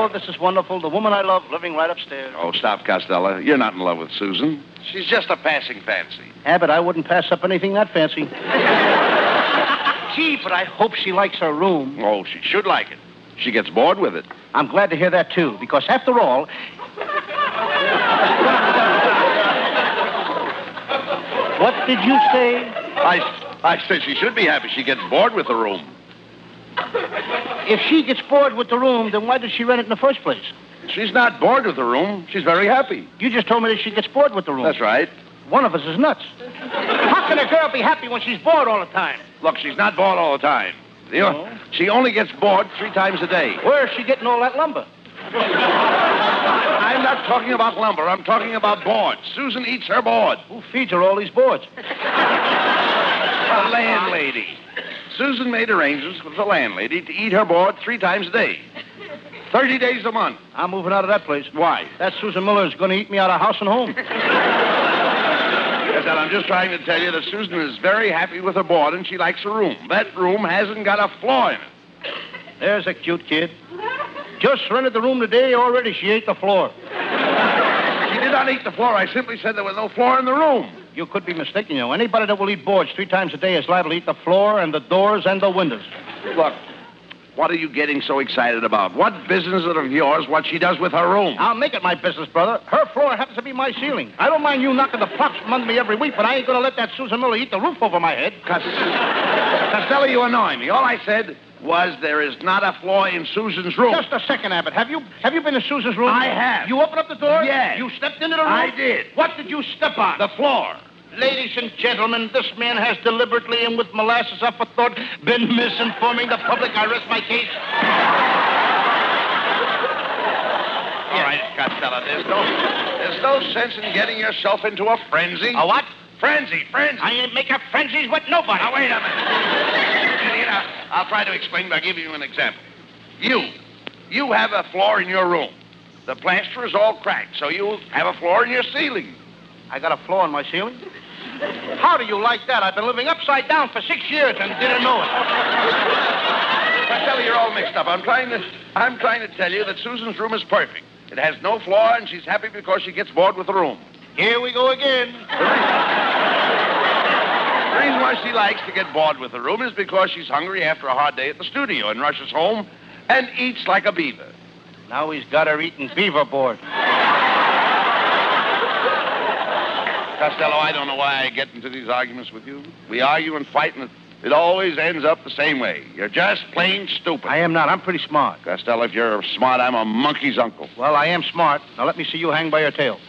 this is wonderful. The woman I love living right upstairs. Oh, stop, Costello. You're not in love with Susan. She's just a passing fancy. Abbott, I wouldn't pass up anything that fancy. Gee, but I hope she likes her room. Oh, she should like it. She gets bored with it. I'm glad to hear that, too, because after all... What did you say? I said she should be happy. She gets bored with the room. If she gets bored with the room, then why did she rent it in the first place? She's not bored with the room. She's very happy. You just told me that she gets bored with the room. That's right. One of us is nuts. How can a girl be happy when she's bored all the time? Look, she's not bored all the time. She only gets bored 3 times a day. Where is she getting all that lumber? I'm not talking about lumber. I'm talking about boards. Susan eats her board. Who feeds her all these boards? A landlady. Susan made arrangements with the landlady to eat her board 3 times a day. 30 days a month. I'm moving out of that place. Why? That Susan Miller is going to eat me out of house and home. Yes, I'm just trying to tell you that Susan is very happy with her board and she likes her room. That room hasn't got a flaw in it. There's a cute kid. Just rented the room today, already she ate the floor. She did not eat the floor. I simply said there was no floor in the room. You could be mistaken, you know. Anybody that will eat boards 3 times a day is liable to eat the floor and the doors and the windows. Look, what are you getting so excited about? What business is it of yours what she does with her room? I'll make it my business, brother. Her floor happens to be my ceiling. I don't mind you knocking the props from under me every week, but I ain't going to let that Susan Miller eat the roof over my head. Costello, you annoy me. All I said was there is not a flaw in Susan's room. Just a second, Abbott. Have you been to Susan's room? I have. You opened up the door? Yes. You stepped into the room? I did. What did you step on? The floor. Ladies and gentlemen, this man has deliberately and with molasses aforethought been misinforming the public. I rest my case. All right, Costello, there's no sense in getting yourself into a frenzy. A what? Frenzy. I ain't making frenzies with nobody. Now, wait a minute. I'll try to explain by giving you an example. You have a floor in your room. The plaster is all cracked, so you have a floor in your ceiling. I got a floor in my ceiling? How do you like that? I've been living upside down for 6 years and didn't know it. Costello, you're all mixed up. I'm trying to tell you that Susan's room is perfect. It has no flaw, and she's happy because she gets bored with the room. Here we go again. The reason why she likes to get bored with the room is because she's hungry after a hard day at the studio and rushes home and eats like a beaver. Now he's got her eating beaver board. Costello, I don't know why I get into these arguments with you. We argue and fight, and it always ends up the same way. You're just plain stupid. I am not. I'm pretty smart. Costello, if you're smart, I'm a monkey's uncle. Well, I am smart. Now let me see you hang by your tail.